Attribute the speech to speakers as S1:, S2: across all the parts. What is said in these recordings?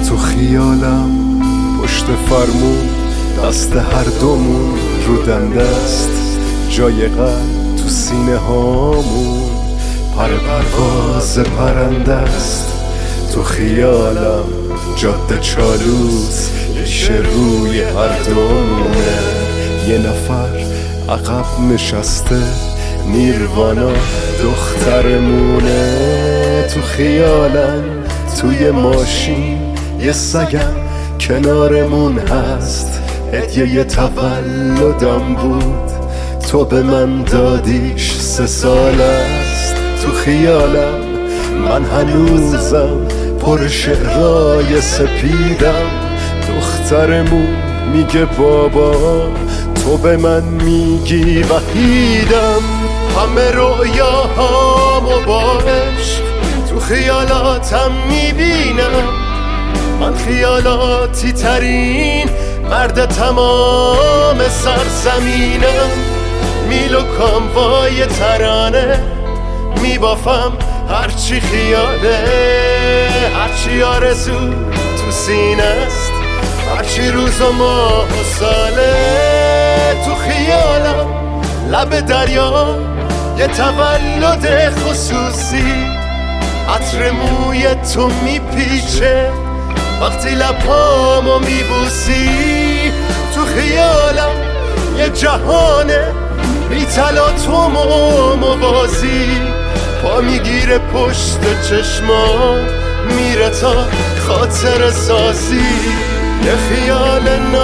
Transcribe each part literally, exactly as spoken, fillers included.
S1: تو خیالم پشت فرمون، دست هر دومون رو دنده است، جای قلب تو سینه هامون پر پرواز پرنده است. تو خیالم جاده چالوس، ریشه روی هر دومونه، یه نفر عقب نشسته، نیروانا دخترمونه. تو خیالم توی ماشین یه سگم کنارمون هست، هدیه تولدم بود، تو به من دادیش سه سال است. تو خیالم من هنوزم پر شعرهای سپیدم، دخترمون میگه بابا، تو به من میگی وحیدم. همه رویاهامو با عشق تو خیالاتم میبینم، من خیالاتی ترین مرد تمام سرزمینم. میل و کاموای ترانه میبافم، هرچی خیاله، هرچی آرزو تو سینه است، هرچی روز و ماه و ساله. تو خیالم لب دریا یه تولد خصوصی، عطر موی تو میپیچه وقتی لبامو میبوسی. تو خیالم یه جهانه بی طلا تو موازی، پا میگیره پشت چشما میره تا خاطر سازی. یه خیال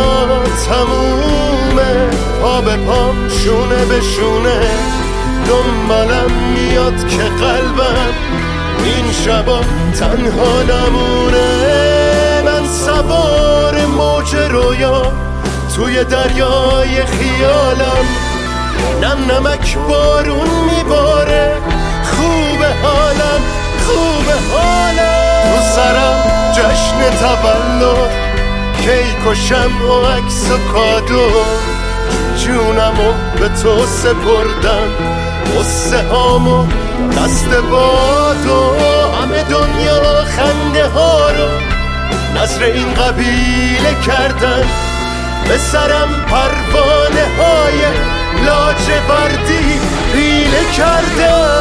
S1: ناتمومه، پا به پام شونه به شونه، دنبالم میاد که قلبم این شبا تنها نمونه. من سوار موج رویا توی دریای خیالم، نم نمک بارون میباره، خوب حالم خوب حالم. تو سرم جشن تولد، کیک و شمع و عکس و کادو، جونمو به تو سپردم، قصه هامو دست بادو. همه دنیا خنده ها رو نظر این قبیله کردن، به سرم پروانه های لاجوردی پیله کردن.